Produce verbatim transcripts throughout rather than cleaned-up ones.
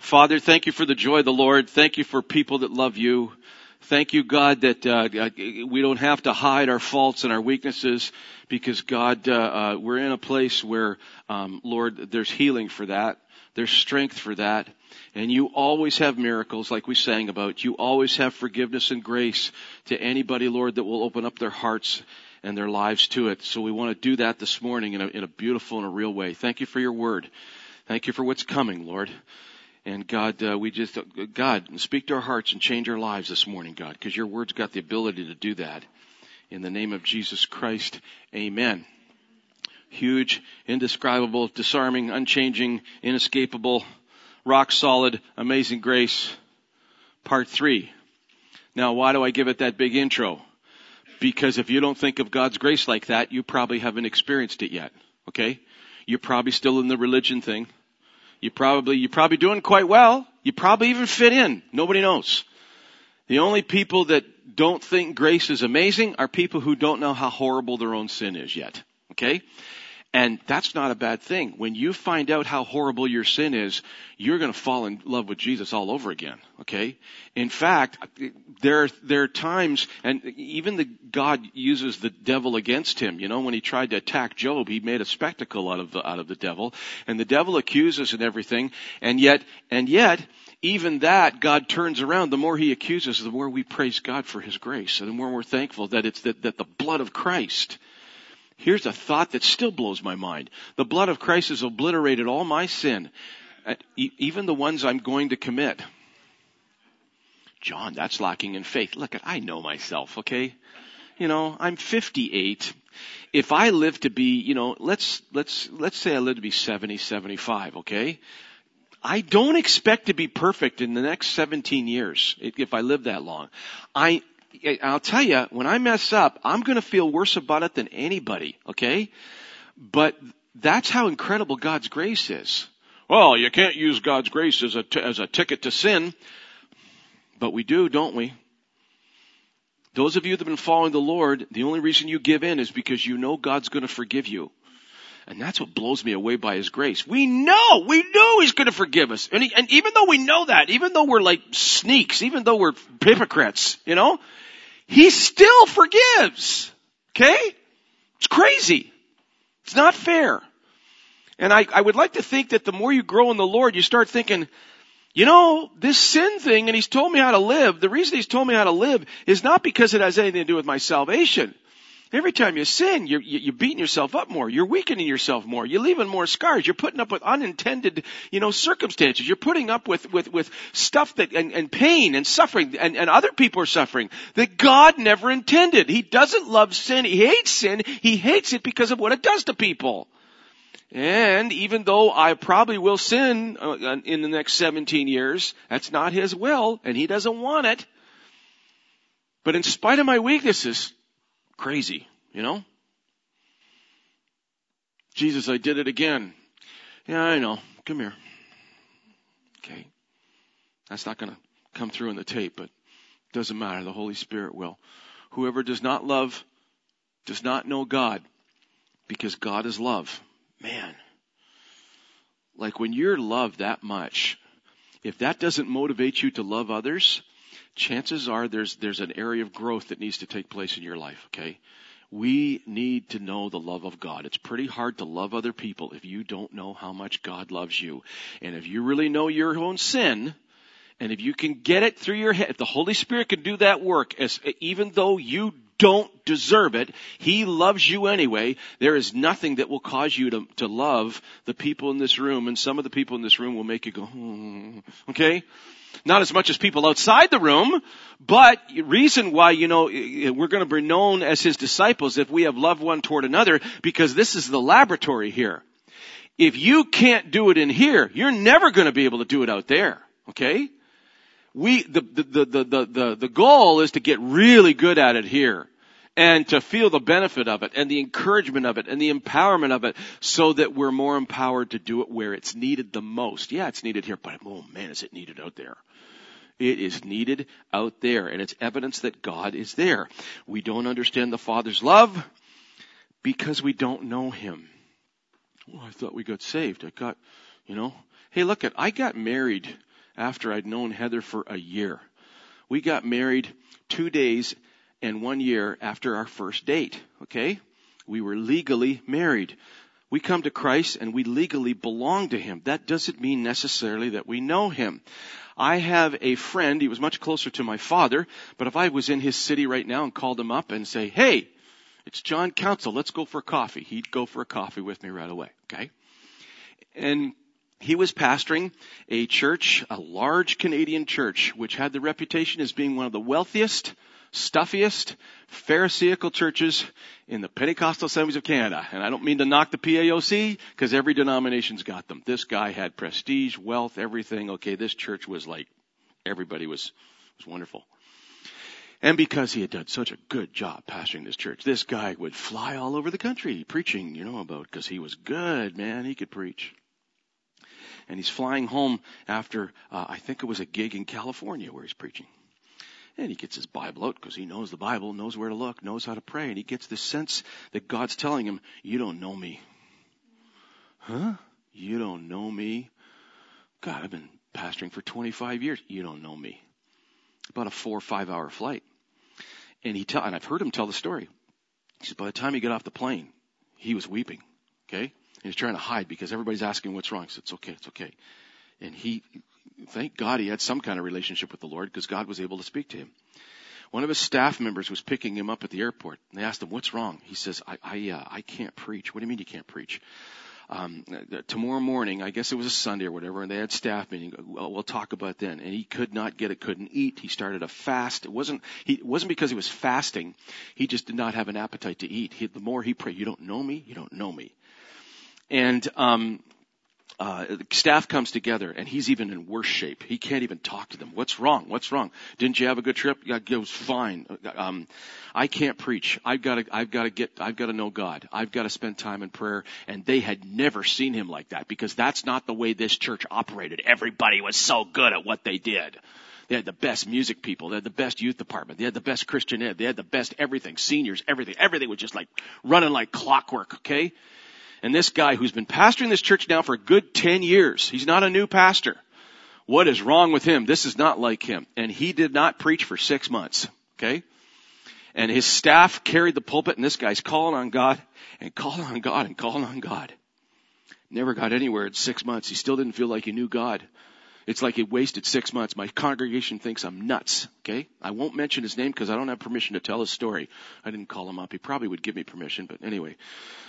Father, thank you for the joy of the Lord. Thank you for people that love you. Thank you, God, that uh, we don't have to hide our faults and our weaknesses because, God, uh, uh, we're in a place where, um, Lord, there's healing for that. There's strength for that. And you always have miracles like we sang about. You always have forgiveness and grace to anybody, Lord, that will open up their hearts and their lives to it. So we want to do that this morning in a, in a beautiful and a real way. Thank you for your word. Thank you for what's coming, Lord. And God, uh, we just, uh, God, speak to our hearts and change our lives this morning, God, because your word's got the ability to do that. In the name of Jesus Christ, amen. Huge, indescribable, disarming, unchanging, inescapable, rock solid, amazing grace, part three. Now, why do I give it that big intro? Because if you don't think of God's grace like that, you probably haven't experienced it yet, okay? You're probably still in the religion thing. You probably, you're probably doing quite well. You probably even fit in. Nobody knows. The only people that don't think grace is amazing are people who don't know how horrible their own sin is yet, okay? And that's not a bad thing. When you find out how horrible your sin is, you're going to fall in love with Jesus all over again, okay? In fact, there, there are times, and even the God uses the devil against him. You know, when he tried to attack Job, he made a spectacle out of the, out of the devil. And the devil accuses and everything. And yet, and yet, even that, God turns around. The more he accuses, the more we praise God for his grace. And the more we're thankful that it's that, that the blood of Christ. Here's a thought that still blows my mind. The blood of Christ has obliterated all my sin, even the ones I'm going to commit. John, that's lacking in faith. Look, I know myself, okay? You know, I'm fifty-eight. If I live to be, you know, let's, let's, let's say I live to be seventy, seventy-five, okay? I don't expect to be perfect in the next seventeen years if I live that long. I, I'll tell you, when I mess up, I'm going to feel worse about it than anybody, okay? But that's how incredible God's grace is. Well, you can't use God's grace as a, t- as a ticket to sin. But we do, don't we? Those of you that have been following the Lord, the only reason you give in is because you know God's going to forgive you. And that's what blows me away by his grace. We know, we know he's going to forgive us. And, he, and even though we know that, even though we're like sneaks, even though we're hypocrites, you know, he still forgives. Okay? It's crazy. It's not fair. And I, I would like to think that the more you grow in the Lord, you start thinking, you know, this sin thing, and he's told me how to live, the reason he's told me how to live is not because it has anything to do with my salvation. Every time you sin, you're, you're beating yourself up more. You're weakening yourself more. You're leaving more scars. You're putting up with unintended, you know, circumstances. You're putting up with, with, with stuff that, and, and pain and suffering, and, and other people are suffering that God never intended. He doesn't love sin. He hates sin. He hates it because of what it does to people. And even though I probably will sin uh, in the next seventeen years, that's not his will, and he doesn't want it. But in spite of my weaknesses, crazy, you know? Jesus, I did it again. Yeah, I know. Come here. Okay. That's not going to come through in the tape, but it doesn't matter. The Holy Spirit will. Whoever does not love does not know God, because God is love. Man, like when you're loved that much, if that doesn't motivate you to love others, chances are there's there's an area of growth that needs to take place in your life, okay? We need to know the love of God. It's pretty hard to love other people if you don't know how much God loves you. And if you really know your own sin, and if you can get it through your head, if the Holy Spirit can do that work, as even though you don't deserve it, he loves you anyway. There is nothing that will cause you to, to love the people in this room, and some of the people in this room will make you go, hmm, okay? Not as much as people outside the room, but reason why, you know, we're going to be known as his disciples if we have love one toward another, because this is the laboratory here. If you can't do it in here, you're never going to be able to do it out there, okay? We, the, the, the, the, the, the goal is to get really good at it here and to feel the benefit of it and the encouragement of it and the empowerment of it so that we're more empowered to do it where it's needed the most. Yeah, it's needed here, but oh man, is it needed out there. It is needed out there, and it's evidence that God is there. We don't understand the Father's love because we don't know him. Well, I thought we got saved. I got, you know, hey, look, at I got married after I'd known Heather for a year. We got married two days and one year after our first date, okay? We were legally married. We come to Christ and we legally belong to Him. That doesn't mean necessarily that we know Him. I have a friend, he was much closer to my father, but if I was in his city right now and called him up and say, hey, it's John Council, let's go for coffee. He'd go for a coffee with me right away, okay? And he was pastoring a church, a large Canadian church, which had the reputation as being one of the wealthiest, stuffiest, pharisaical churches in the Pentecostal Assemblies of Canada. And I don't mean to knock the P A O C, because every denomination's got them. This guy had prestige, wealth, everything. Okay, this church was like, everybody was, was wonderful. And because he had done such a good job pastoring this church, this guy would fly all over the country preaching, you know, about, because he was good, man. He could preach. And he's flying home after, uh, I think it was a gig in California where he's preaching. And he gets his Bible out because he knows the Bible, knows where to look, knows how to pray. And he gets this sense that God's telling him, you don't know me. Huh? You don't know me? God, I've been pastoring for twenty-five years. You don't know me. About a four or five hour flight. And he tell, and I've heard him tell the story. He said, by the time he got off the plane, he was weeping. Okay? And he's trying to hide because everybody's asking what's wrong. He said, it's okay, it's okay. And he, thank God he had some kind of relationship with the Lord because God was able to speak to him. One of his staff members was picking him up at the airport. And they asked him, what's wrong? He says, I, I, uh, I can't preach. What do you mean you can't preach? Um, tomorrow morning, I guess it was a Sunday or whatever, and they had staff meeting. Well, we'll talk about then. And he could not get it, couldn't eat. He started a fast. It wasn't, he, it wasn't because he was fasting. He just did not have an appetite to eat. He, the more he prayed, you don't know me? You don't know me. And, um, Uh, the staff comes together and he's even in worse shape. He can't even talk to them. What's wrong? What's wrong? Didn't you have a good trip? Yeah, it was fine. Um, I can't preach. I've got to, I've got to get, I've got to know God. I've got to spend time in prayer. And they had never seen him like that because that's not the way this church operated. Everybody was so good at what they did. They had the best music people. They had the best youth department. They had the best Christian ed. They had the best everything. Seniors, everything. Everything was just like running like clockwork, okay? And this guy who's been pastoring this church now for a good ten years, he's not a new pastor. What is wrong with him? This is not like him. And he did not preach for six months, okay? And his staff carried the pulpit, and this guy's calling on God and calling on God and calling on God. Never got anywhere in six months. He still didn't feel like he knew God. It's like he wasted six months. My congregation thinks I'm nuts, okay? I won't mention his name because I don't have permission to tell his story. I didn't call him up. He probably would give me permission, but anyway.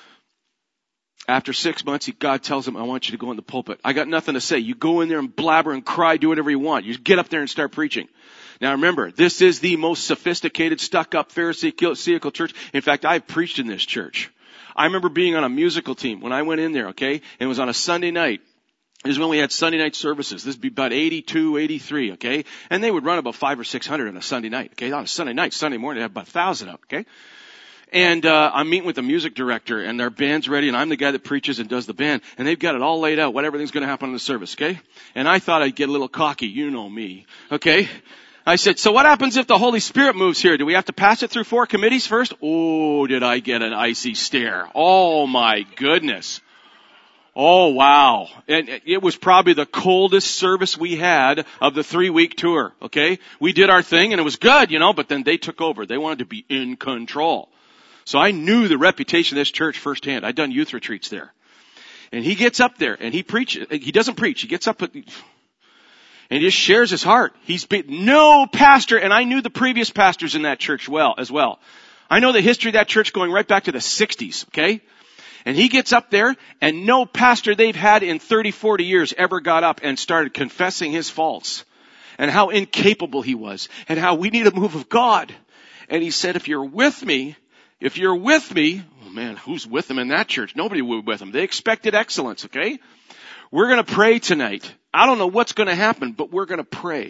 After six months, he, God tells him, I want you to go in the pulpit. I got nothing to say. You go in there and blabber and cry, do whatever you want. You just get up there and start preaching. Now remember, this is the most sophisticated, stuck-up, Pharisaical church. In fact, I've preached in this church. I remember being on a musical team when I went in there, okay? And it was on a Sunday night. This is when we had Sunday night services. This would be about eighty-two, eighty-three, okay? And they would run about five or six hundred on a Sunday night, okay? On a Sunday night, Sunday morning, they have about a thousand up, okay? And, uh, I'm meeting with the music director and their band's ready and I'm the guy that preaches and does the band and they've got it all laid out, what everything's going to happen in the service, okay? And I thought I'd get a little cocky. You know me, okay? I said, so what happens if the Holy Spirit moves here? Do we have to pass it through four committees first? Oh, did I get an icy stare? Oh my goodness. Oh wow. And it was probably the coldest service we had of the three week tour, okay? We did our thing and it was good, you know, but then they took over. They wanted to be in control. So I knew the reputation of this church firsthand. I'd done youth retreats there. And he gets up there and he preaches. He doesn't preach. He gets up and he just shares his heart. He's been no pastor, and I knew the previous pastors in that church well, as well. I know the history of that church going right back to the sixties, okay? And he gets up there and no pastor they've had in thirty, forty years ever got up and started confessing his faults and how incapable he was and how we need a move of God. And he said, if you're with me, If you're with me, oh man, who's with them in that church? Nobody was with them. They expected excellence, okay? We're going to pray tonight. I don't know what's going to happen, but we're going to pray.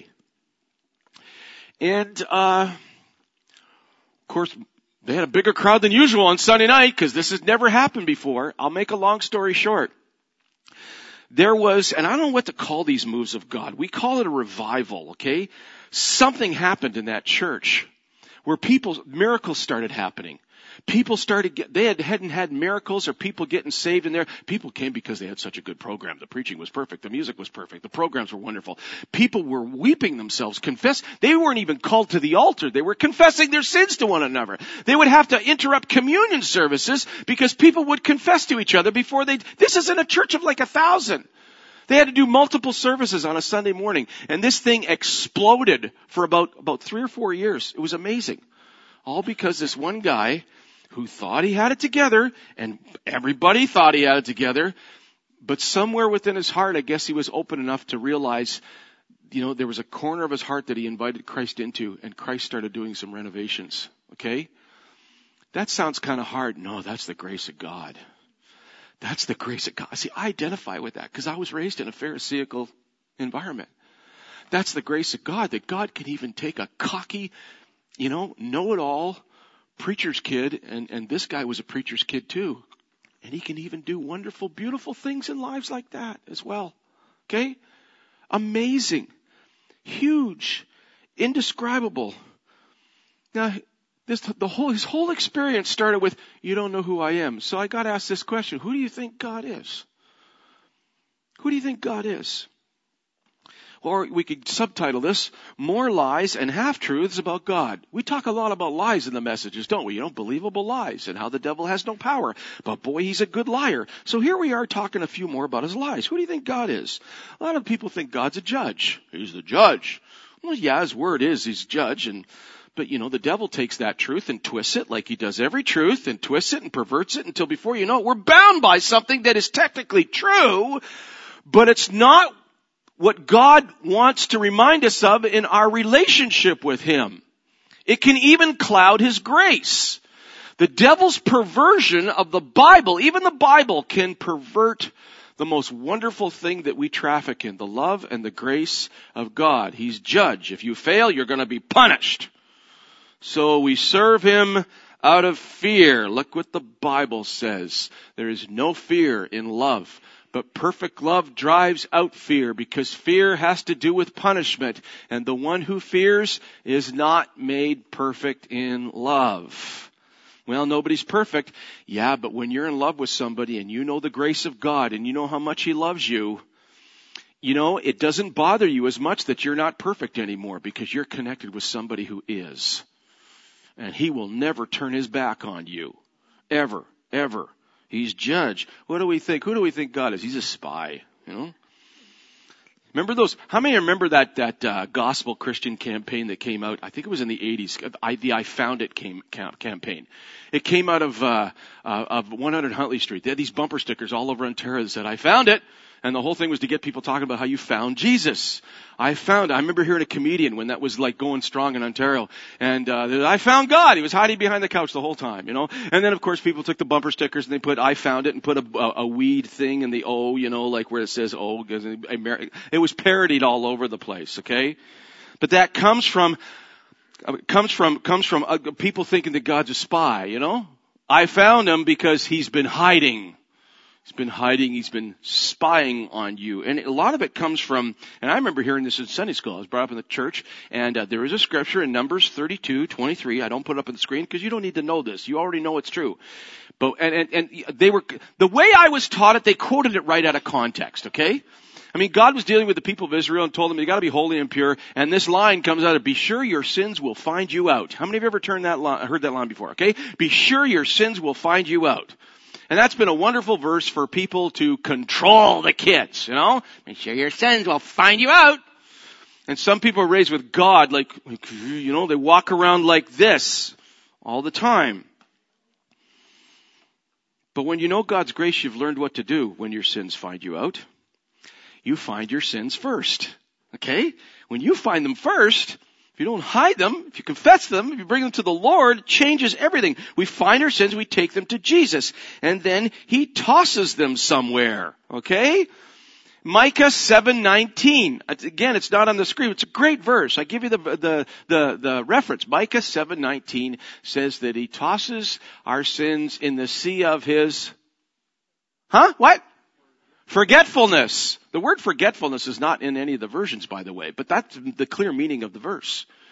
And, uh, of course, they had a bigger crowd than usual on Sunday night because this has never happened before. I'll make a long story short. There was, and I don't know what to call these moves of God. We call it a revival, okay? Something happened in that church where people's miracles started happening. People started, get, they had, hadn't had miracles or people getting saved in there. People came because they had such a good program. The preaching was perfect. The music was perfect. The programs were wonderful. People were weeping themselves, confess. They weren't even called to the altar. They were confessing their sins to one another. They would have to interrupt communion services because people would confess to each other before they, this isn't a church of like a thousand. They had to do multiple services on a Sunday morning. And this thing exploded for about, about three or four years. It was amazing. All because this one guy who thought he had it together, and everybody thought he had it together, but somewhere within his heart, I guess he was open enough to realize, you know, there was a corner of his heart that he invited Christ into, and Christ started doing some renovations. Okay? That sounds kind of hard. No, that's the grace of God. That's the grace of God. See, I identify with that because I was raised in a Pharisaical environment. That's the grace of God, that God can even take a cocky, you know, know-it-all preacher's kid, and, and this guy was a preacher's kid too. And he can even do wonderful, beautiful things in lives like that as well. Okay? Amazing. Huge. Indescribable. Now, this, the whole, his whole experience started with, you don't know who I am. So I got to ask this question. Who do you think God is? Who do you think God is? Or we could subtitle this, More Lies and Half-Truths About God. We talk a lot about lies in the messages, don't we? You know, believable lies and how the devil has no power. But boy, he's a good liar. So here we are talking a few more about his lies. Who do you think God is? A lot of people think God's a judge. He's the judge. Well, yeah, his word is he's judge. And But, you know, the devil takes that truth and twists it like he does every truth and twists it and perverts it until before you know it, we're bound by something that is technically true, but it's not what God wants to remind us of in our relationship with Him. It can even cloud His grace. The devil's perversion of the Bible, even the Bible, can pervert the most wonderful thing that we traffic in, the love and the grace of God. He's judge. If you fail, you're going to be punished. So we serve Him out of fear. Look what the Bible says. There is no fear in love. But perfect love drives out fear, because fear has to do with punishment. And the one who fears is not made perfect in love. Well, nobody's perfect. Yeah, but when you're in love with somebody and you know the grace of God and you know how much He loves you, you know, it doesn't bother you as much that you're not perfect anymore, because you're connected with somebody who is. And He will never turn His back on you. Ever, ever. He's judge. What do we think? Who do we think God is? He's a spy, you know? Remember those? How many remember that that uh, gospel Christian campaign that came out? I think it was in the eighties. I, the I Found It came, campaign. It came out of uh, uh, of one hundred Huntley Street. They had these bumper stickers all over Ontario that said, "I found it." And the whole thing was to get people talking about how you found Jesus. I found, I remember hearing a comedian when that was like going strong in Ontario. And, uh, I found God. He was hiding behind the couch the whole time, you know. And then of course people took the bumper stickers and they put, I found it, and put a, a, a weed thing in the O, you know, like where it says O. It was parodied all over the place, okay? But that comes from, comes from, comes from uh, people thinking that God's a spy, you know. I found him because he's been hiding. He's been hiding. He's been spying on you. And a lot of it comes from, and I remember hearing this in Sunday school. I was brought up in the church, and uh, there is a scripture in Numbers thirty-two twenty-three. I don't put it up on the screen because you don't need to know this. You already know it's true. But, and, and, and they were, the way I was taught it, they quoted it right out of context, okay? I mean, God was dealing with the people of Israel and told them, you gotta be holy and pure. And this line comes out of, be sure your sins will find you out. How many of you ever turned that line, heard that line before, okay? Be sure your sins will find you out. And that's been a wonderful verse for people to control the kids, you know? Make sure your sins will find you out. And some people are raised with God like, like, you know, they walk around like this all the time. But when you know God's grace, you've learned what to do when your sins find you out. You find your sins first, okay? When you find them first, if you don't hide them, if you confess them, if you bring them to the Lord, it changes everything. We find our sins, we take them to Jesus, and then He tosses them somewhere, okay? Micah seven nineteen. Again, it's not on the screen. It's a great verse. I give you the, the, the, the reference. Micah seven nineteen says that He tosses our sins in the sea of His, huh? What? Forgetfulness. The word forgetfulness is not in any of the versions, by the way, but that's the clear meaning of the verse.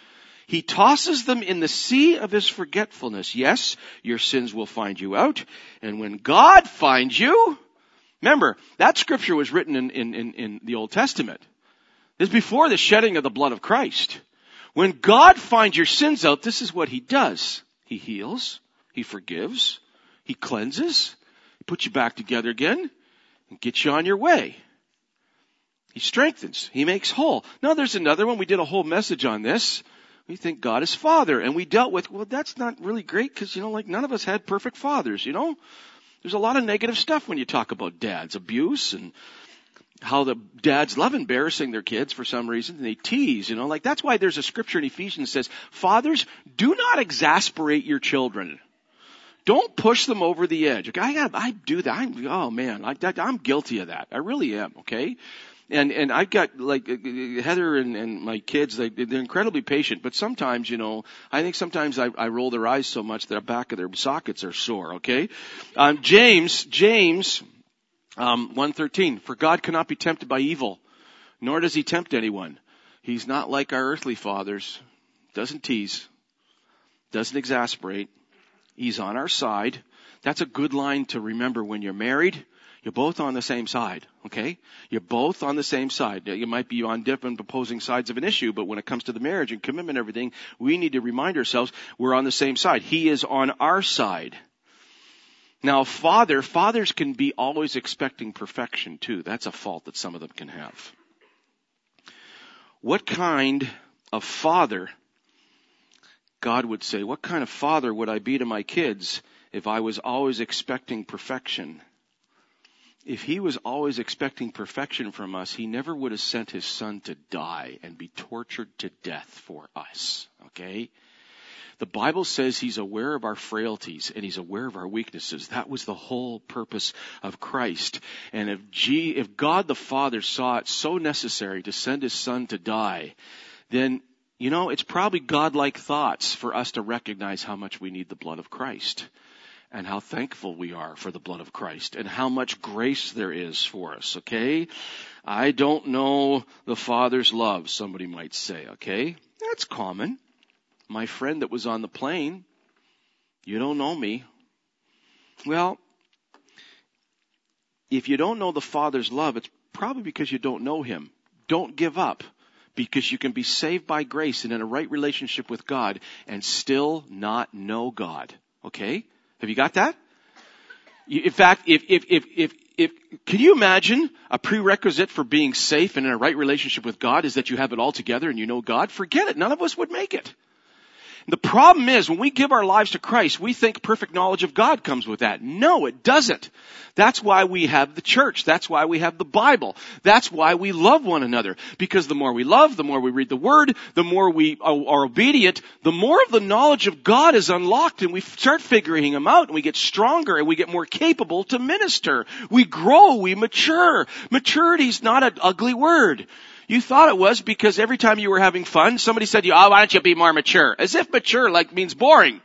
He tosses them in the sea of his forgetfulness. Yes, your sins will find you out. And when God finds you, remember, that scripture was written in, in, in, in the Old Testament. This is before the shedding of the blood of Christ. When God finds your sins out, this is what he does. He heals. He forgives. He cleanses. He puts you back together again and gets you on your way. He strengthens. He makes whole. Now there's another one. We did a whole message on this. We think God is Father. And we dealt with, well, that's not really great because, you know, like none of us had perfect fathers, you know. There's a lot of negative stuff when you talk about dads. Abuse and how the dads love embarrassing their kids for some reason. And they tease, you know. Like that's why there's a scripture in Ephesians that says, fathers, do not exasperate your children. Don't push them over the edge. Okay, I, I do that. I'm, oh man, I, I'm guilty of that. I really am, okay. And, and I've got, like, Heather and, and my kids, they, they're incredibly patient, but sometimes, you know, I think sometimes I, I roll their eyes so much that the back of their sockets are sore, okay? Um, James, James, um, one thirteen, for God cannot be tempted by evil, nor does he tempt anyone. He's not like our earthly fathers, doesn't tease, doesn't exasperate. He's on our side. That's a good line to remember when you're married. You're both on the same side, okay? You're both on the same side. You might be on different opposing sides of an issue, but when it comes to the marriage and commitment and everything, we need to remind ourselves we're on the same side. He is on our side. Now, father, fathers can be always expecting perfection too. That's a fault that some of them can have. What kind of father, God would say, what kind of father would I be to my kids if I was always expecting perfection? If he was always expecting perfection from us, he never would have sent his son to die and be tortured to death for us, okay? The Bible says he's aware of our frailties and he's aware of our weaknesses. That was the whole purpose of Christ. And if G, if God the Father saw it so necessary to send his son to die, then, you know, it's probably godlike thoughts for us to recognize how much we need the blood of Christ. And how thankful we are for the blood of Christ and how much grace there is for us, okay? I don't know the Father's love, somebody might say, okay? That's common. My friend that was on the plane, you don't know me. Well, if you don't know the Father's love, it's probably because you don't know him. Don't give up, because you can be saved by grace and in a right relationship with God and still not know God, okay? Have you got that? In fact, if, if, if, if, if, can you imagine a prerequisite for being safe and in a right relationship with God is that you have it all together and you know God? Forget it. None of us would make it. The problem is when we give our lives to Christ, we think perfect knowledge of God comes with that. No, it doesn't. That's why we have the church. That's why we have the Bible. That's why we love one another. Because the more we love, the more we read the Word, the more we are obedient, the more of the knowledge of God is unlocked and we start figuring Him out and we get stronger and we get more capable to minister. We grow, we mature. Maturity is not an ugly word. You thought it was because every time you were having fun, somebody said to you, oh, why don't you be more mature? As if mature like means boring.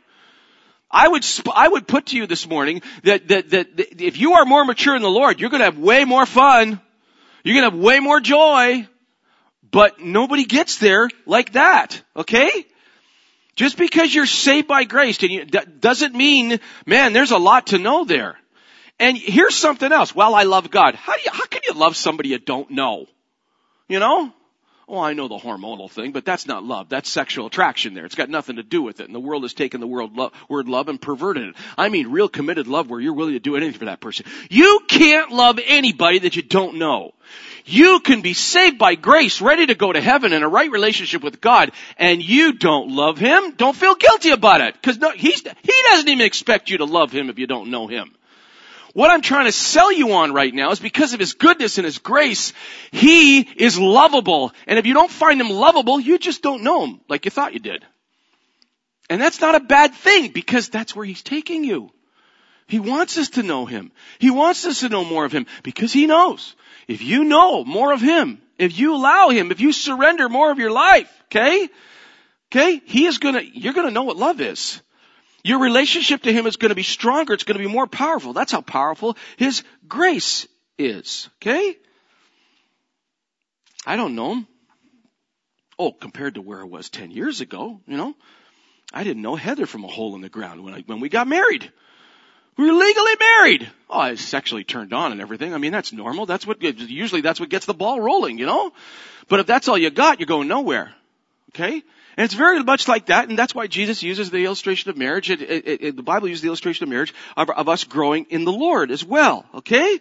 I would, sp- I would put to you this morning that, that, that, that if you are more mature in the Lord, you're going to have way more fun. You're going to have way more joy. But nobody gets there like that. Okay? Just because you're saved by grace and you, that doesn't mean, man, there's a lot to know there. And here's something else. Well, I love God. How do you, how can you love somebody you don't know? You know? Oh, I know the hormonal thing, but that's not love. That's sexual attraction there. It's got nothing to do with it. And the world has taken the word love, word love and perverted it. I mean real committed love where you're willing to do anything for that person. You can't love anybody that you don't know. You can be saved by grace, ready to go to heaven in a right relationship with God, and you don't love Him. Don't feel guilty about it. Because no, he's, He doesn't even expect you to love Him if you don't know Him. What I'm trying to sell you on right now is because of His goodness and His grace, He is lovable. And if you don't find Him lovable, you just don't know Him like you thought you did. And that's not a bad thing because that's where He's taking you. He wants us to know Him. He wants us to know more of Him because He knows. If you know more of Him, if you allow Him, if you surrender more of your life, okay? Okay? He is gonna, you're gonna know what love is. Your relationship to Him is going to be stronger. It's going to be more powerful. That's how powerful His grace is. Okay? I don't know Him. Oh, compared to where I was ten years ago, you know, I didn't know Heather from a hole in the ground when I, when we got married. We were legally married. Oh, I was sexually turned on and everything. I mean, that's normal. That's what, usually that's what gets the ball rolling, you know? But if that's all you got, you're going nowhere. Okay? And it's very much like that, and that's why Jesus uses the illustration of marriage. It, it, it, the Bible uses the illustration of marriage of, of us growing in the Lord as well. Okay?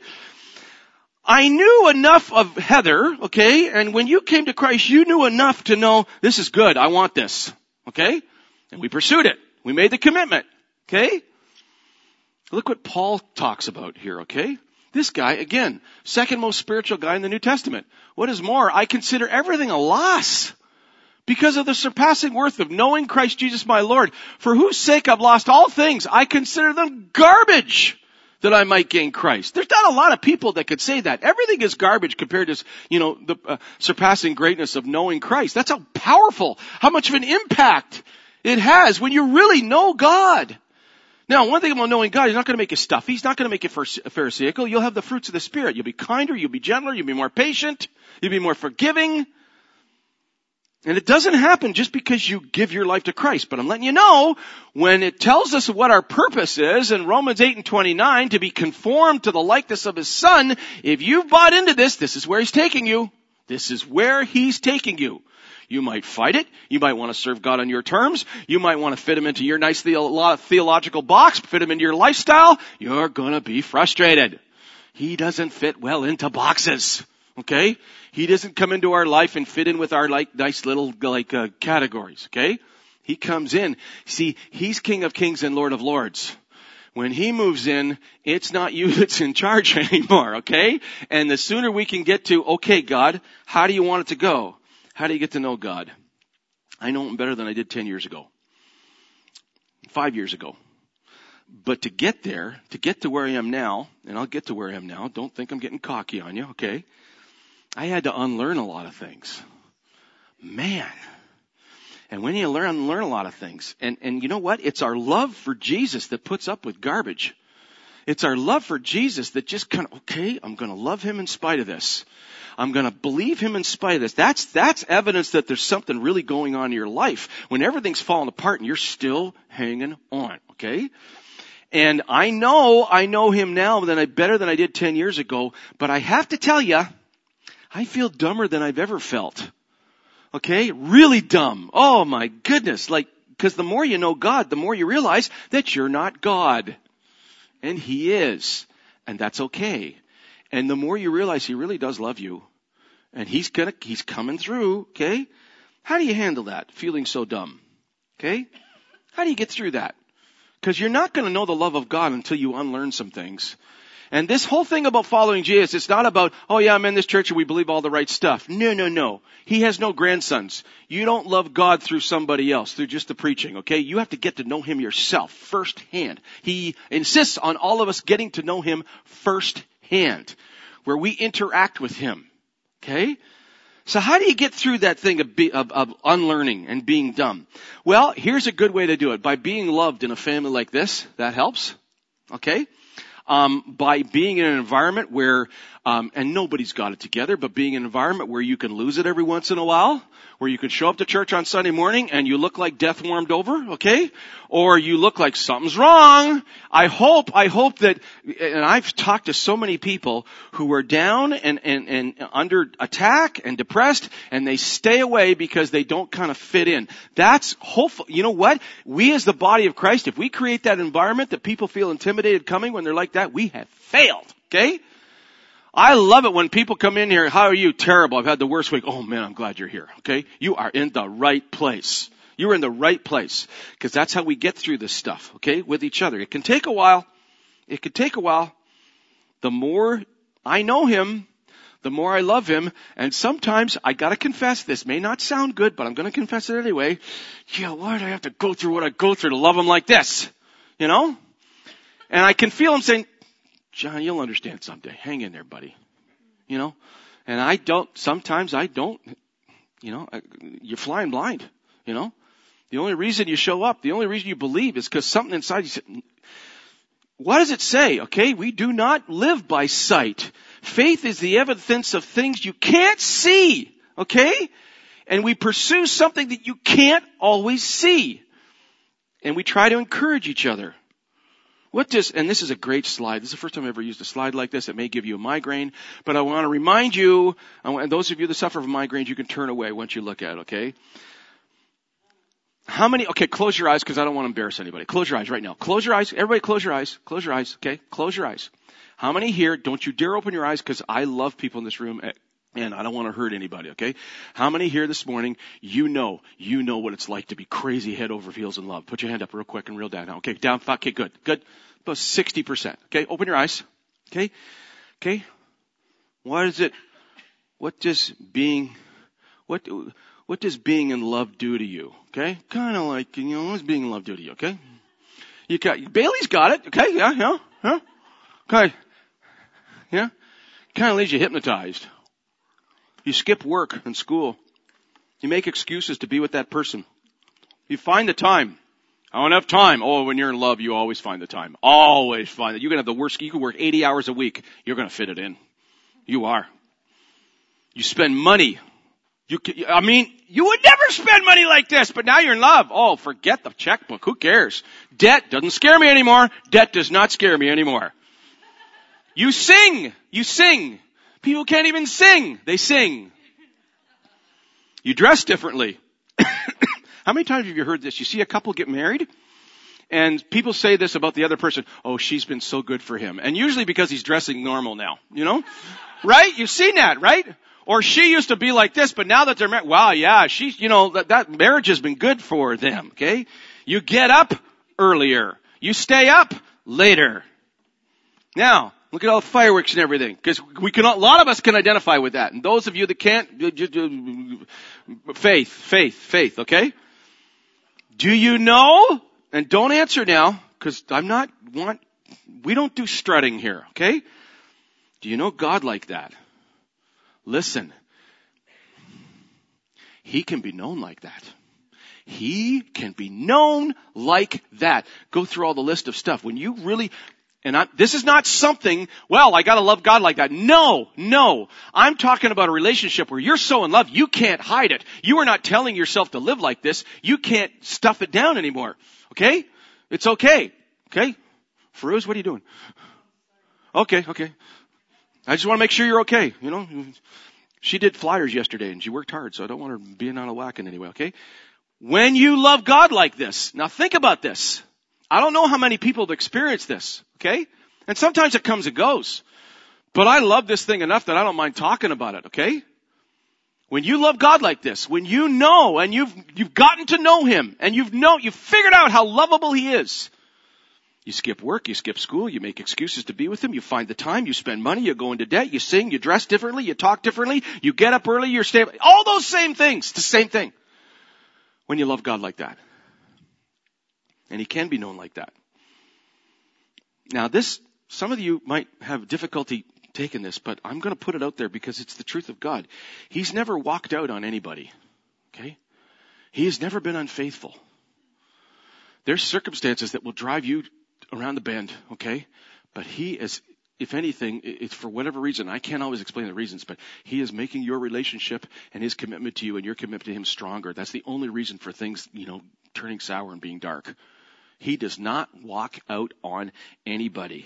I knew enough of Heather, okay? And when you came to Christ, you knew enough to know, this is good, I want this. Okay? And we pursued it. We made the commitment. Okay? Look what Paul talks about here, okay? This guy, again, second most spiritual guy in the New Testament. What is more, I consider everything a loss because of the surpassing worth of knowing Christ Jesus my Lord, for whose sake I've lost all things. I consider them garbage that I might gain Christ. There's not a lot of people that could say that. Everything is garbage compared to, you know, the uh, surpassing greatness of knowing Christ. That's how powerful, how much of an impact it has when you really know God. Now, one thing about knowing God, He's not going to make you stuffy. He's not going to make you pharisaical. You'll have the fruits of the Spirit. You'll be kinder. You'll be gentler. You'll be more patient. You'll be more forgiving. And it doesn't happen just because you give your life to Christ. But I'm letting you know, when it tells us what our purpose is in Romans eight and twenty-nine, to be conformed to the likeness of His Son, if you've bought into this, this is where He's taking you. This is where He's taking you. You might fight it. You might want to serve God on your terms. You might want to fit Him into your nice theological box, fit Him into your lifestyle. You're going to be frustrated. He doesn't fit well into boxes. Okay? He doesn't come into our life and fit in with our like nice little like uh, categories. Okay? He comes in. See, He's King of Kings and Lord of Lords. When He moves in, it's not you that's in charge anymore. Okay? And the sooner we can get to, okay, God, how do you want it to go? How do you get to know God? I know Him better than I did ten years ago. Five years ago. But to get there, to get to where I am now, and I'll get to where I am now, don't think I'm getting cocky on you, okay? I had to unlearn a lot of things. Man. And when you learn, unlearn a lot of things. And, and you know what? It's our love for Jesus that puts up with garbage. It's our love for Jesus that just kind of, okay, I'm going to love Him in spite of this. I'm going to believe Him in spite of this. That's, that's evidence that there's something really going on in your life when everything's falling apart and you're still hanging on, okay? And I know, I know Him now than I, better than I did ten years ago, but I have to tell you, I feel dumber than I've ever felt. Okay? Really dumb. Oh my goodness. Like, because the more you know God, the more you realize that you're not God. And He is. And that's okay. And the more you realize He really does love you, and He's gonna, He's coming through, okay? How do you handle that? Feeling so dumb. Okay? How do you get through that? Because you're not gonna know the love of God until you unlearn some things. And this whole thing about following Jesus, it's not about, oh yeah, I'm in this church and we believe all the right stuff. No, no, no. He has no grandsons. You don't love God through somebody else, through just the preaching, okay? You have to get to know Him yourself firsthand. He insists on all of us getting to know Him firsthand, where we interact with Him, okay? So how do you get through that thing of, be, of, of unlearning and being dumb? Well, here's a good way to do it. By being loved in a family like this, that helps, okay? Um, by being in an environment where, um, and nobody's got it together, but being in an environment where you can lose it every once in a while, where you can show up to church on Sunday morning and you look like death warmed over, okay? Or you look like something's wrong. I hope, I hope that, and I've talked to so many people who are down and, and, and under attack and depressed, and they stay away because they don't kind of fit in. That's hopeful. You know what? We as the body of Christ, if we create that environment that people feel intimidated coming when they're like that, we have failed, okay? I love it when people come in here, how are you? Terrible. I've had the worst week. Oh man, I'm glad you're here. Okay. You are in the right place. You're in the right place. Because that's how we get through this stuff. Okay. With each other. It can take a while. It can take a while. The more I know Him, the more I love Him. And sometimes I gotta confess, this may not sound good, but I'm gonna confess it anyway. Yeah, why do I have to go through what I go through to love Him like this? You know? And I can feel Him saying, John, you'll understand someday. Hang in there, buddy. You know? And I don't, sometimes I don't, you know, you're flying blind, you know? The only reason you show up, the only reason you believe is because something inside you said, what does it say? Okay, we do not live by sight. Faith is the evidence of things you can't see. Okay? And we pursue something that you can't always see. And we try to encourage each other. What does, and this is a great slide. This is the first time I've ever used a slide like this. It may give you a migraine, but I want to remind you, and those of you that suffer from migraines, you can turn away once you look at it, okay? How many, okay, close your eyes because I don't want to embarrass anybody. Close your eyes right now. Close your eyes. Everybody close your eyes. Close your eyes, okay? Close your eyes. How many here, don't you dare open your eyes because I love people in this room and I don't want to hurt anybody, okay? How many here this morning, you know, you know what it's like to be crazy head over heels in love? Put your hand up real quick and real down now. Okay, down, okay, good, good. About sixty percent. Okay, open your eyes. Okay, okay. What is it, what does being, what, what does being in love do to you? Okay, kind of like, you know, what does being in love do to you? Okay, you got, Bailey's got it. Okay, yeah, yeah, yeah. Okay, yeah. Kind of leaves you hypnotized. You skip work and school. You make excuses to be with that person. You find the time. I don't have time. Oh, when you're in love, you always find the time. Always find it. You're going to have the worst. You can work eighty hours a week. You're going to fit it in. You are. You spend money. You, I mean, you would never spend money like this, but now you're in love. Oh, forget the checkbook. Who cares? Debt doesn't scare me anymore. Debt does not scare me anymore. You sing. You sing. People can't even sing. They sing. You dress differently. How many times have you heard this? You see a couple get married, and people say this about the other person. Oh, she's been so good for him. And usually because he's dressing normal now, you know? Right? You've seen that, right? Or she used to be like this, but now that they're married, wow, yeah, she's, you know, that, that marriage has been good for them, okay? You get up earlier. You stay up later. Now, look at all the fireworks and everything, because we can, a lot of us can identify with that. And those of you that can't, faith, faith, faith, okay? Do you know? And don't answer now, because I'm not want. We don't do strutting here, okay? Do you know God like that? Listen, He can be known like that. He can be known like that. Go through all the list of stuff. When you really, and I, this is not something, well, I gotta love God like that. No, no. I'm talking about a relationship where you're so in love, you can't hide it. You are not telling yourself to live like this. You can't stuff it down anymore. Okay? It's okay. Okay? Feroz, what are you doing? Okay, okay. I just want to make sure you're okay, you know. She did flyers yesterday and she worked hard, so I don't want her being out of whack in any way, okay? When you love God like this, now think about this. I don't know how many people have experienced this, okay? And sometimes it comes and goes. But I love this thing enough that I don't mind talking about it, okay? When you love God like this, when you know and you've, you've gotten to know Him and you've know, you've figured out how lovable He is. You skip work, you skip school, you make excuses to be with Him, you find the time, you spend money, you go into debt, you sing, you dress differently, you talk differently, you get up early, you're stable. All those same things, the same thing. When you love God like that. And He can be known like that. Now this, some of you might have difficulty taking this, but I'm going to put it out there because it's the truth of God. He's never walked out on anybody. Okay? He has never been unfaithful. There's circumstances that will drive you around the bend, okay? But He is, if anything, it's for whatever reason. I can't always explain the reasons, but He is making your relationship and His commitment to you and your commitment to Him stronger. That's the only reason for things, you know, turning sour and being dark. He does not walk out on anybody.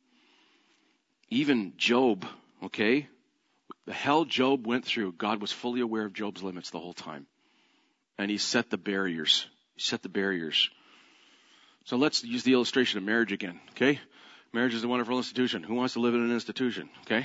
Even Job, okay? The hell Job went through, God was fully aware of Job's limits the whole time. And He set the barriers. He set the barriers. So let's use the illustration of marriage again, okay? Marriage is a wonderful institution. Who wants to live in an institution, okay?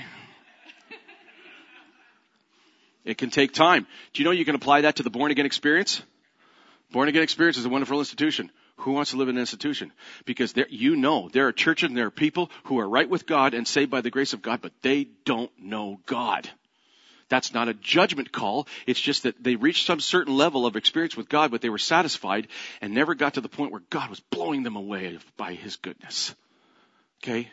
It can take time. Do you know you can apply that to the born-again experience? Born-again experience is a wonderful institution. Who wants to live in an institution? Because there, you know, there are churches and there are people who are right with God and saved by the grace of God, but they don't know God. That's not a judgment call. It's just that they reached some certain level of experience with God, but they were satisfied and never got to the point where God was blowing them away by His goodness. Okay?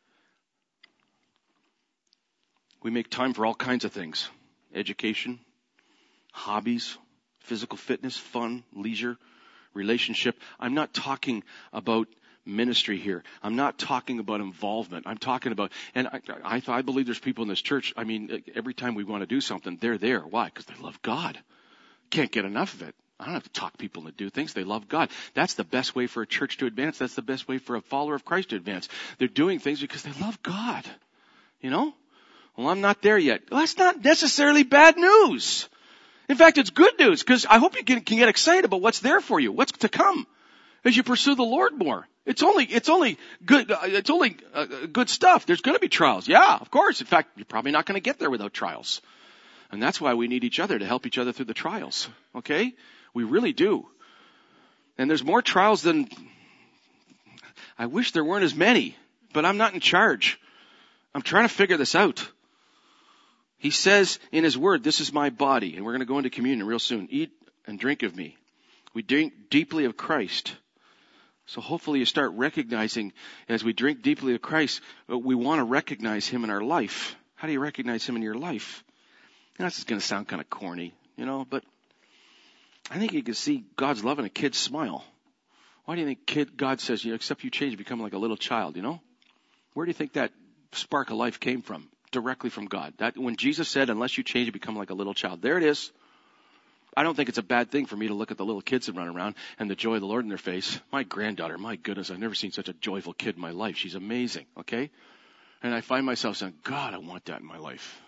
We make time for all kinds of things. Education, hobbies, physical fitness, fun, leisure, relationship. I'm not talking about ministry here. I'm not talking about involvement. I'm talking about, and I, I, I believe there's people in this church, I mean, every time we want to do something, they're there. Why? Because they love God. Can't get enough of it. I don't have to talk people into do things. They love God. That's the best way for a church to advance. That's the best way for a follower of Christ to advance. They're doing things because they love God. You know? Well, I'm not there yet. Well, that's not necessarily bad news. In fact, it's good news because I hope you can, can get excited about what's there for you, what's to come as you pursue the Lord more. It's only, it's only good, uh, it's only uh, good stuff. There's going to be trials. Yeah, of course. In fact, you're probably not going to get there without trials. And that's why we need each other to help each other through the trials. Okay? We really do. And there's more trials than, I wish there weren't as many, but I'm not in charge. I'm trying to figure this out. He says in his word, this is my body, and we're going to go into communion real soon. Eat and drink of me. We drink deeply of Christ. So hopefully you start recognizing, as we drink deeply of Christ, we want to recognize him in our life. How do you recognize him in your life? And that's going to sound kind of corny, you know, but I think you can see God's love in a kid's smile. Why do you think kid, God says, you know, except you change, you become like a little child, you know? Where do you think that spark of life came from? Directly from God. That when Jesus said, unless you change, you become like a little child. There it is. I don't think it's a bad thing for me to look at the little kids that run around and the joy of the Lord in their face. My granddaughter, my goodness, I've never seen such a joyful kid in my life. She's amazing, okay? And I find myself saying, God, I want that in my life.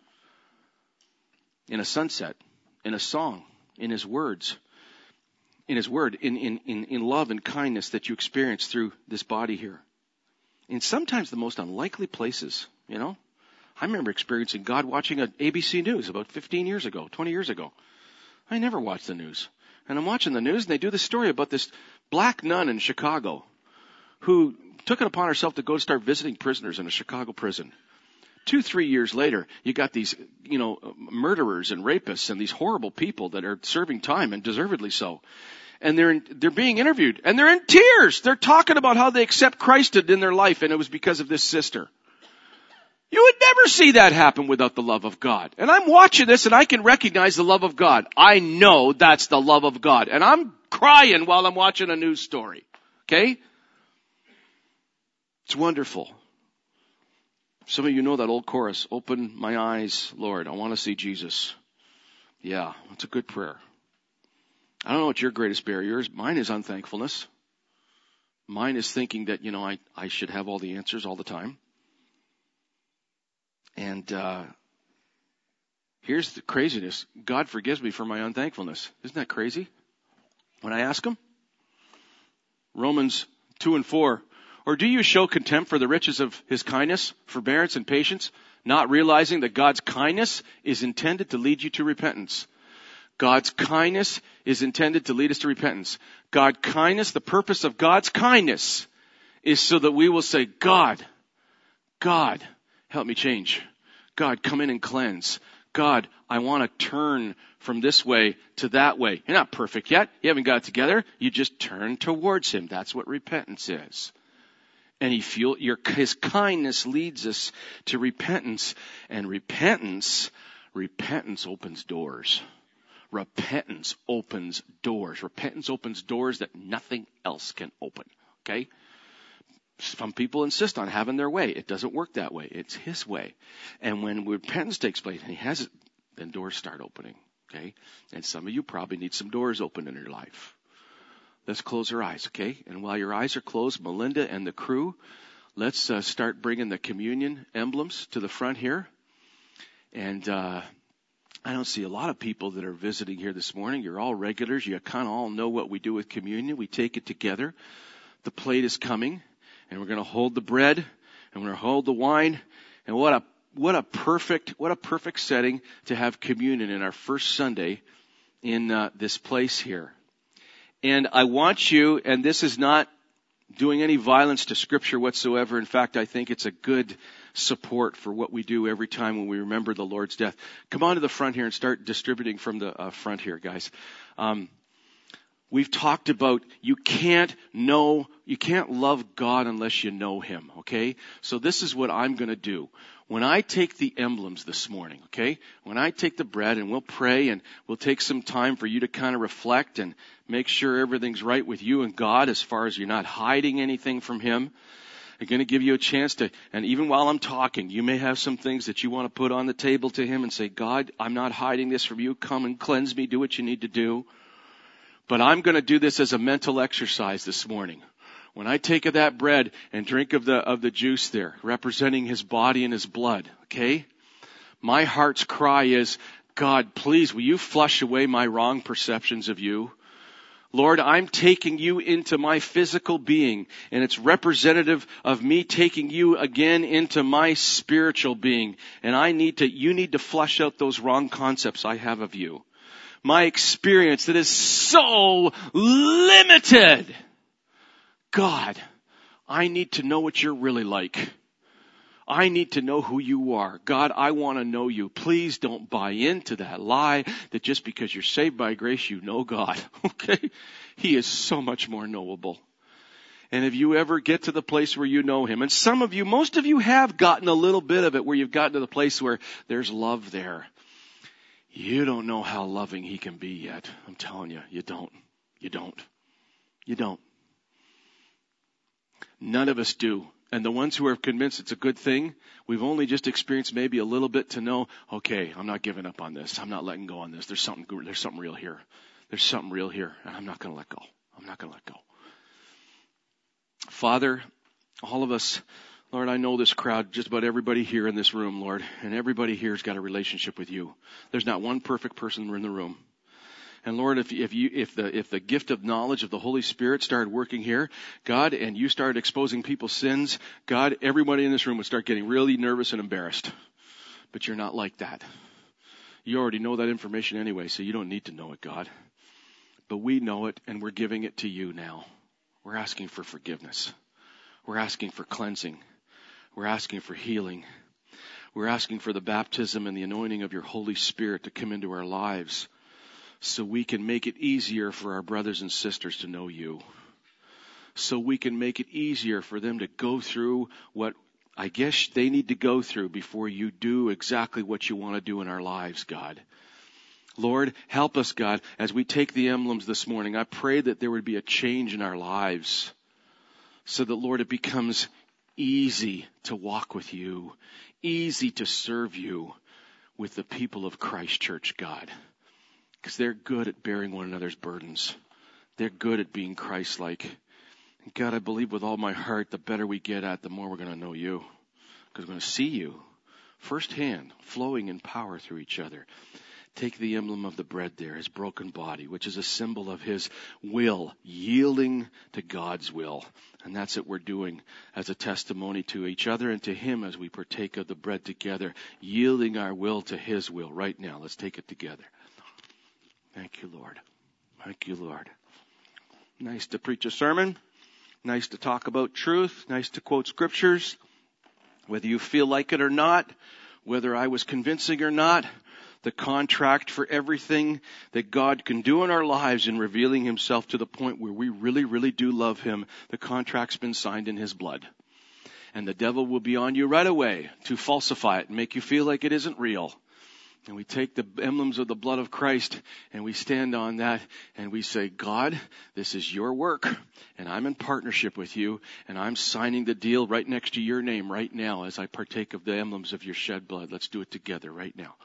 In a sunset, in a song, in his words, in his word, in, in, in, in love and kindness that you experience through this body here. In sometimes the most unlikely places, you know? I remember experiencing God watching a A B C News about fifteen years ago, twenty years ago. I never watched the news. And I'm watching the news and they do this story about this black nun in Chicago who took it upon herself to go start visiting prisoners in a Chicago prison. Two, three years later, you got these, you know, murderers and rapists and these horrible people that are serving time, and deservedly so. And they're in, they're being interviewed, and they're in tears. They're talking about how they accept Christ in their life, and it was because of this sister. You would never see that happen without the love of God. And I'm watching this, and I can recognize the love of God. I know that's the love of God. And I'm crying while I'm watching a news story. Okay? It's wonderful. Some of you know that old chorus, open my eyes, Lord, I want to see Jesus. Yeah, it's a good prayer. I don't know what your greatest barrier is. Mine is unthankfulness. Mine is thinking that, you know, I, I should have all the answers all the time. And uh here's the craziness. God forgives me for my unthankfulness. Isn't that crazy? When I ask him, Romans two and four, or do you show contempt for the riches of his kindness, forbearance, and patience, not realizing that God's kindness is intended to lead you to repentance? God's kindness is intended to lead us to repentance. God's kindness, the purpose of God's kindness is so that we will say, God, God, help me change. God, come in and cleanse. God, I want to turn from this way to that way. You're not perfect yet. You haven't got it together. You just turn towards him. That's what repentance is. And he feel your, his kindness leads us to repentance. And repentance, repentance opens doors. Repentance opens doors. Repentance opens doors that nothing else can open. Okay? Some people insist on having their way. It doesn't work that way. It's his way. And when repentance takes place, and he has it, then doors start opening. Okay? And some of you probably need some doors open in your life. Let's close our eyes, okay? And while your eyes are closed, Melinda and the crew, let's uh, start bringing the communion emblems to the front here. And uh I don't see a lot of people that are visiting here this morning. You're all regulars. You kind of all know what we do with communion. We take it together. The plate is coming, and we're going to hold the bread, and we're going to hold the wine. And what a what a perfect what a perfect setting to have communion in our first Sunday in uh, this place here. And I want you, and this is not doing any violence to Scripture whatsoever. In fact, I think it's a good support for what we do every time when we remember the Lord's death. Come on to the front here and start distributing from the uh, front here, guys. Um, we've talked about you can't know, you can't love God unless you know him, okay? So this is what I'm going to do. When I take the emblems this morning, okay, when I take the bread, and we'll pray and we'll take some time for you to kind of reflect and make sure everything's right with you and God as far as you're not hiding anything from him. I'm going to give you a chance to, and even while I'm talking, you may have some things that you want to put on the table to him and say, God, I'm not hiding this from you. Come and cleanse me. Do what you need to do. But I'm going to do this as a mental exercise this morning. When I take of that bread and drink of the, of the juice there, representing his body and his blood, okay? My heart's cry is, God, please, will you flush away my wrong perceptions of you? Lord, I'm taking you into my physical being, and it's representative of me taking you again into my spiritual being. And I need to, you need to flush out those wrong concepts I have of you. My experience that is so limited. God, I need to know what you're really like. I need to know who you are. God, I want to know you. Please don't buy into that lie that just because you're saved by grace, you know God. Okay? He is so much more knowable. And if you ever get to the place where you know him, and some of you, most of you have gotten a little bit of it where you've gotten to the place where there's love there. You don't know how loving he can be yet. I'm telling you, you don't. You don't. You don't. None of us do. And the ones who are convinced it's a good thing, we've only just experienced maybe a little bit to know, okay, I'm not giving up on this. I'm not letting go on this. There's something, there's something real here. There's something real here, and I'm not going to let go. I'm not going to let go. Father, all of us, Lord, I know this crowd, just about everybody here in this room, Lord, and everybody here has got a relationship with you. There's not one perfect person in the room. And Lord, if, if you, if the, if the gift of knowledge of the Holy Spirit started working here, God, and you started exposing people's sins, God, everybody in this room would start getting really nervous and embarrassed. But you're not like that. You already know that information anyway, so you don't need to know it, God. But we know it, and we're giving it to you now. We're asking for forgiveness. We're asking for cleansing. We're asking for healing. We're asking for the baptism and the anointing of your Holy Spirit to come into our lives, so we can make it easier for our brothers and sisters to know you. So we can make it easier for them to go through what I guess they need to go through before you do exactly what you want to do in our lives, God. Lord, help us, God, as we take the emblems this morning. I pray that there would be a change in our lives so that, Lord, it becomes easy to walk with you, easy to serve you with the people of Christ Church, God. Because they're good at bearing one another's burdens. They're good at being Christ-like. And God, I believe with all my heart, the better we get at, the more we're going to know you. Because we're going to see you firsthand, flowing in power through each other. Take the emblem of the bread there, his broken body, which is a symbol of his will, yielding to God's will. And that's what we're doing as a testimony to each other and to him as we partake of the bread together, yielding our will to his will right now. Let's take it together. Thank you, Lord. Thank you, Lord. Nice to preach a sermon. Nice to talk about truth. Nice to quote scriptures. Whether you feel like it or not, whether I was convincing or not, the contract for everything that God can do in our lives in revealing himself to the point where we really, really do love him, the contract's been signed in his blood. And the devil will be on you right away to falsify it and make you feel like it isn't real. And we take the emblems of the blood of Christ and we stand on that and we say, God, this is your work and I'm in partnership with you and I'm signing the deal right next to your name right now as I partake of the emblems of your shed blood. Let's do it together right now.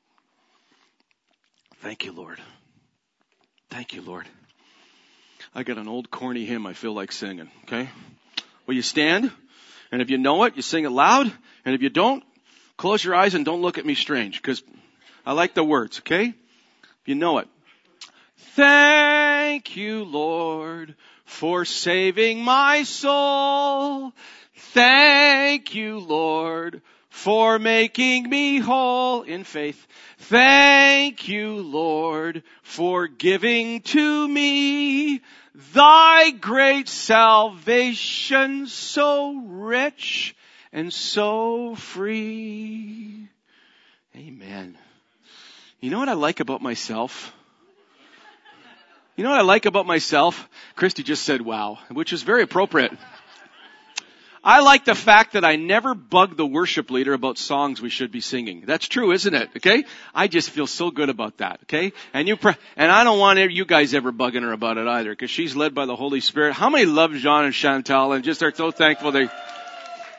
Thank you, Lord. Thank you, Lord. I got an old corny hymn I feel like singing, okay? Will you stand? And if you know it, you sing it loud. And if you don't, close your eyes and don't look at me strange because I like the words, okay? You know it. Thank you, Lord, for saving my soul. Thank you, Lord, for making me whole in faith. Thank you, Lord, for giving to me thy great salvation, so rich and so free. Amen. You know what I like about myself? You know what I like about myself? Christy just said, wow, which is very appropriate. I like the fact that I never bug the worship leader about songs we should be singing. That's true, isn't it? Okay? I just feel so good about that. Okay? And you, pre- and I don't want you guys ever bugging her about it either, because she's led by the Holy Spirit. How many love Jean and Chantal and just are so thankful they,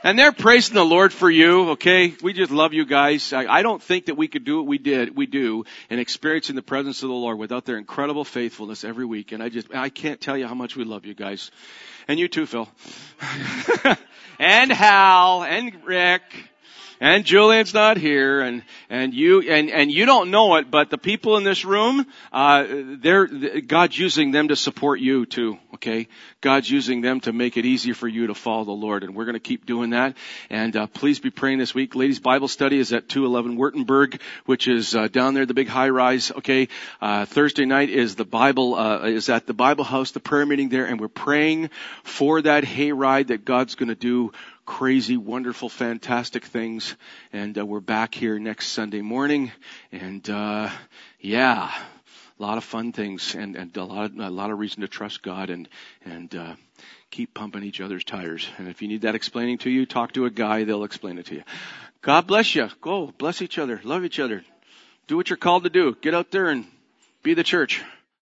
And they're praising the Lord for you, okay? We just love you guys. I, I don't think that we could do what we did, we do, in experiencing the presence of the Lord without their incredible faithfulness every week. And I just, I can't tell you how much we love you guys. And you too, Phil. And Hal, and Rick. And Julian's not here, and, and you, and, and you don't know it, but the people in this room, uh, they're, God's using them to support you too, okay? God's using them to make it easier for you to follow the Lord, and we're gonna keep doing that. And, uh, please be praying this week. Ladies' Bible study is at two eleven Wurtenberg, which is, uh, down there, the big high rise, okay? Uh, Thursday night is the Bible, uh, is at the Bible house, the prayer meeting there, and we're praying for that hayride that God's gonna do crazy, wonderful, fantastic things. And uh, we're back here next Sunday morning. And uh yeah, a lot of fun things, and, and a lot of, a lot of reason to trust God and and uh keep pumping each other's tires. And if you need that explaining to you, talk to a guy, they'll explain it to you. God bless you. Go bless each other. Love each other. Do what you're called to do. Get out there and be the church.